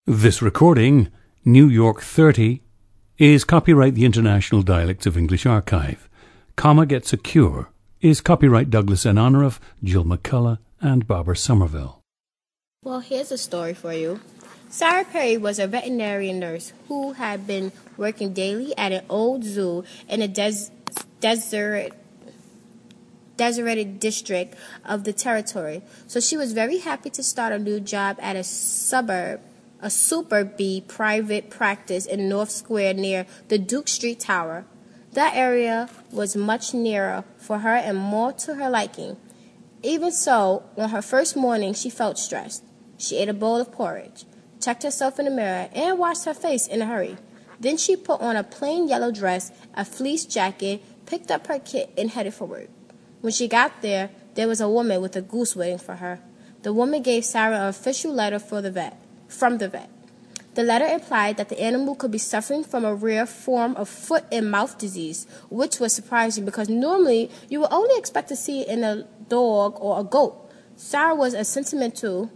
This recording, New York 30, is copyright the International Dialects of English Archive. Comma Gets a Cure is copyright Douglas in honor of Jill McCullough and Barbara Somerville. Well, here's a story for you. Sarah Perry was a veterinarian nurse who had been working daily at an old zoo in a deserted district of the territory. So she was very happy to start a new job at a Super B private practice in North Square near the Duke Street Tower. That area was much nearer for her and more to her liking. Even so, on her first morning, she felt stressed. She ate a bowl of porridge, checked herself in the mirror, and washed her face in a hurry. Then she put on a plain yellow dress, a fleece jacket, picked up her kit, and headed for work. When she got there was a woman with a goose waiting for her. The woman gave Sarah an official letter from the vet. The letter implied that the animal could be suffering from a rare form of foot and mouth disease, which was surprising because normally you would only expect to see it in a dog or a goat. Sarah was sentimental,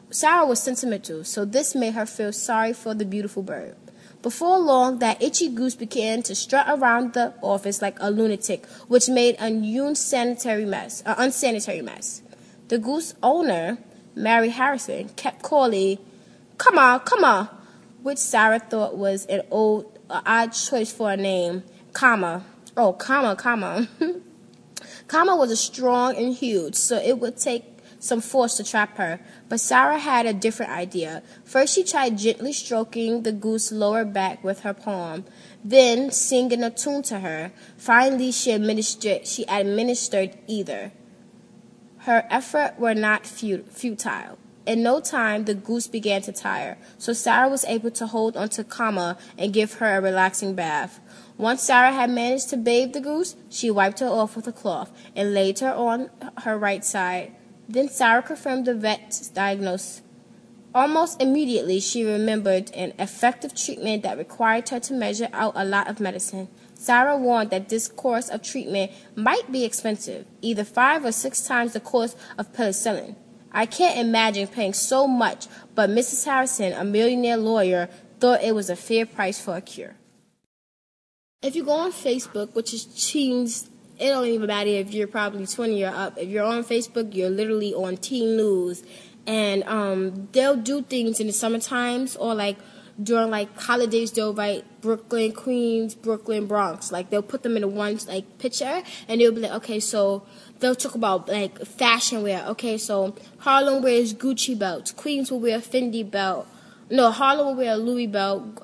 so this made her feel sorry for the beautiful bird. Before long, that itchy goose began to strut around the office like a lunatic, which made an unsanitary mess. The goose owner, Mary Harrison, kept calling, Come on, which Sarah thought was an odd choice for a name. Comma. Comma was strong and huge, so it would take some force to trap her. But Sarah had a different idea. First, she tried gently stroking the goose's lower back with her palm, then singing a tune to her. Finally, she administered either. Her efforts were not futile. In no time, the goose began to tire, so Sarah was able to hold onto Comma and give her a relaxing bath. Once Sarah had managed to bathe the goose, she wiped her off with a cloth and laid her on her right side. Then Sarah confirmed the vet's diagnosis. Almost immediately, she remembered an effective treatment that required her to measure out a lot of medicine. Sarah warned that this course of treatment might be expensive, either 5 or 6 times the cost of penicillin. I can't imagine paying so much, but Mrs. Harrison, a millionaire lawyer, thought it was a fair price for a cure. If you go on Facebook, which is teens, it don't even matter if you're probably 20 or up. If you're on Facebook, you're literally on teen news. And they'll do things in the summer times or like during like holidays, they'll write Brooklyn, Queens, Brooklyn, Bronx. Like they'll put them in one like picture and they'll be like, okay, so they'll talk about like fashion wear. Okay, so Harlem wears Gucci belts. Queens will wear Fendi belt. No, Harlem will wear a Louis belt.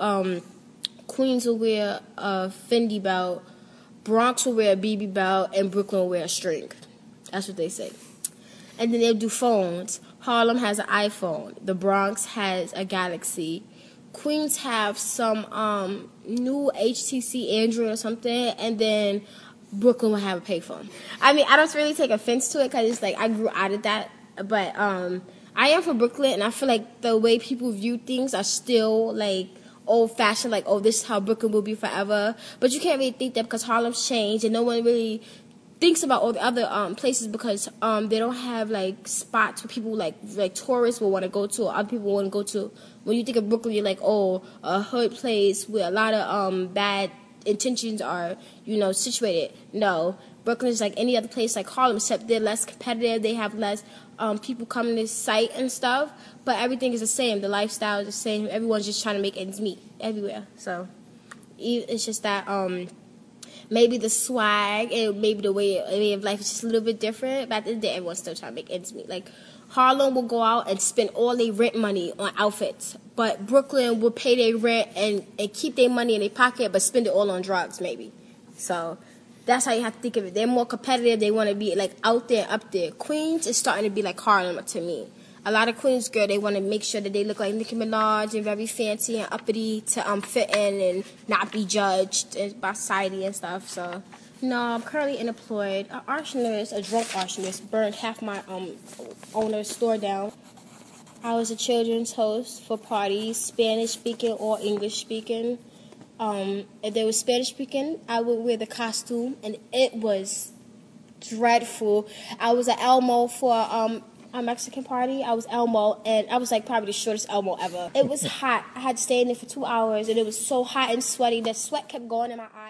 Queens will wear a Fendi belt. Bronx will wear a BB belt, and Brooklyn will wear a string. That's what they say. And then they'll do phones. Harlem has an iPhone. The Bronx has a Galaxy. Queens have some new HTC Android or something, and then Brooklyn will have a payphone. I mean, I don't really take offense to it because it's like I grew out of that. But I am from Brooklyn, and I feel like the way people view things are still like old-fashioned, like, oh, this is how Brooklyn will be forever. But you can't really think that because Harlem's changed, and no one really thinks about all the other places because they don't have like spots where people like tourists will want to go to or other people want to go to. When you think of Brooklyn, you're like, oh, a hood place where a lot of bad intentions are, situated. No, Brooklyn is like any other place like Harlem, except they're less competitive. They have less people coming to sight and stuff, but everything is the same. The lifestyle is the same. Everyone's just trying to make ends meet everywhere. So it's just that maybe the swag and maybe the way of life is just a little bit different. But at the end of the day, everyone's still trying to make ends meet. Like Harlem will go out and spend all their rent money on outfits, but Brooklyn will pay their rent and keep their money in their pocket, but spend it all on drugs maybe. So that's how you have to think of it. They're more competitive. They want to be like out there, up there. Queens is starting to be like Harlem to me. A lot of Queens girls, they want to make sure that they look like Nicki Minaj and very fancy and uppity to fit in and not be judged by society and stuff. So, no, I'm currently unemployed. A drunk arsonist, burned half my owner's store down. I was a children's host for parties, Spanish-speaking or English-speaking. If they were Spanish-speaking, I would wear the costume, and it was dreadful. I was at Elmo for a Mexican party. I was Elmo, and I was like probably the shortest Elmo ever. It was hot. I had to stay in there for 2 hours, and it was so hot and sweaty. The sweat kept going in my eyes.